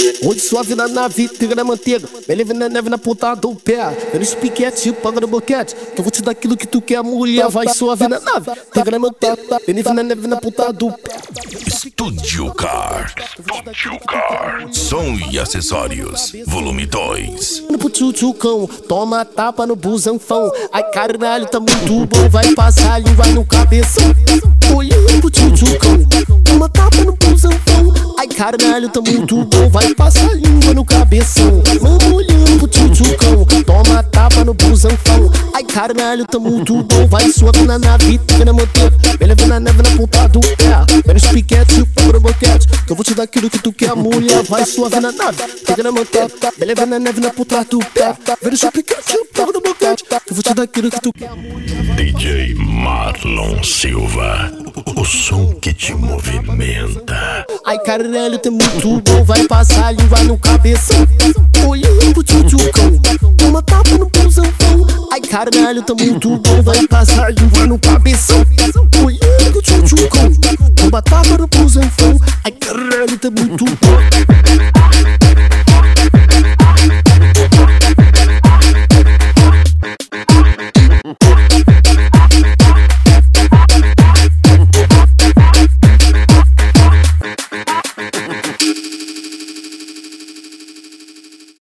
Hoje suave na nave, triga na manteiga, me leve na neve na ponta do pé. Vendo os piquete, paga no boquete, que eu vou te dar aquilo que tu quer, mulher. Vai suave na nave, triga na manteiga, me leve na neve na ponta do pé. Studio Car, som e acessórios, volume 2. Pro tchutchucão, toma tapa no busanfão. Ai caralho, tá muito bom, vai passar a língua no cabeção. Olhando pro tchutchucão, toma tapa no busanfão. Ai caralho, tá muito bom, vai passar a língua no cabeção. Mano, olhando pro tchutchucão, toma tapa no busanfão. Ai caralho, tá muito bom, vai suave na nave, triga na manteiga, me leva na neve na ponta do pé. Vendo os piquete, paga no boquete, que eu vou te dar aquilo que tu quer, mulher. Vai suave na nave, triga na manteiga, me leva na neve na ponta do pé. Vendo os piquete, paga no boquete, que eu vou te dar aquilo que tu quer, mulher. DJ Marlon Silva, o som que te movimenta. Ai caralho, tá muito bom, vai passar a língua no cabeção. Olhando pro tchutchucão, toma tapa no busanfão. Ai caralho, tá muito bom, vai passar a língua no cabeção. Olhando pro tchutchucão, toma tapa no busanfão. Ai caralho, tá muito bom.